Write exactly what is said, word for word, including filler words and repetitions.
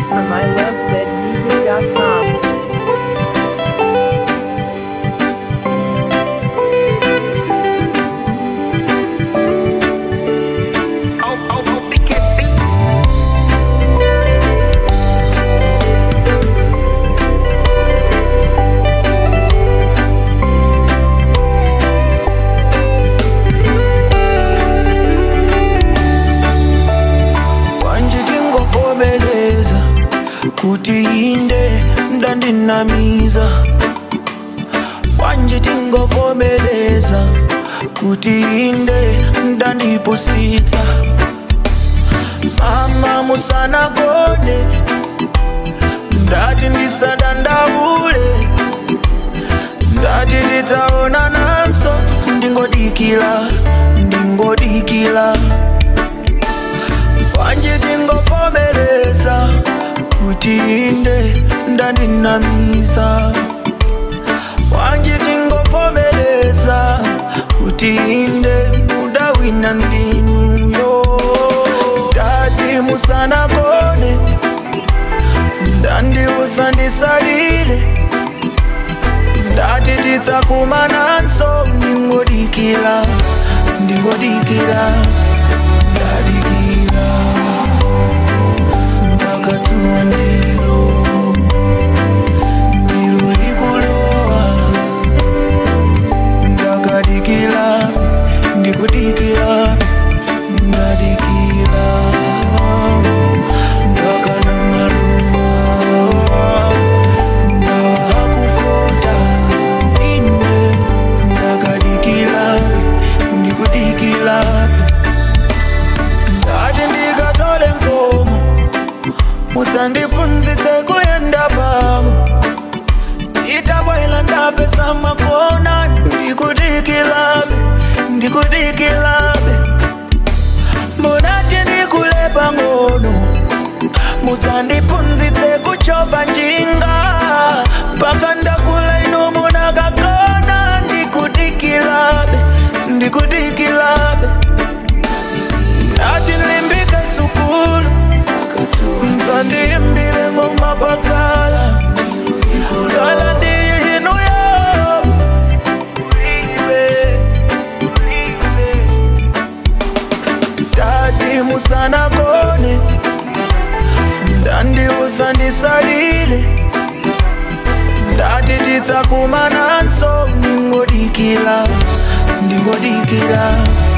from I love zed music dot com. Kuti inde ndandinamiza wanje tingovomeleza kuti inde ndandipusitsa mama musanagone ndati ndisadandaule ndati titaona nanso ndingodikila ndingodikila wanje tingovomeleza kuti inde ndandinamiza wanje tingovomeleza kuti inde mudawina ndinuyo tati musanagone ndandiuza ndisalile ndati tidzakumananso ndingodikila ndingodikila ndadikila ndakatuwa ndilo ndilo likulowa ndakadikila ndikudikila ndadikila ndakana maluwa ndawa kufota ine ndakadikila ndikudikila ndati ndikatole nkomo mudzandifunzitse kuyenda pamo itabwela ndapesa makona ndikudikilabe ndikudikilabe munati ndikulepa ngono mudzandifunzitse kuchova njinga mpaka ndakula ino munakakona ndikudikilabe ndikudikilabe ndati nlimbike sukulu mzandiimbile ngoma pakala kala ndiye inu yo tati musanagone ndandiuza ndisalile ndati tidzakumananso ndingodikila ndingodikila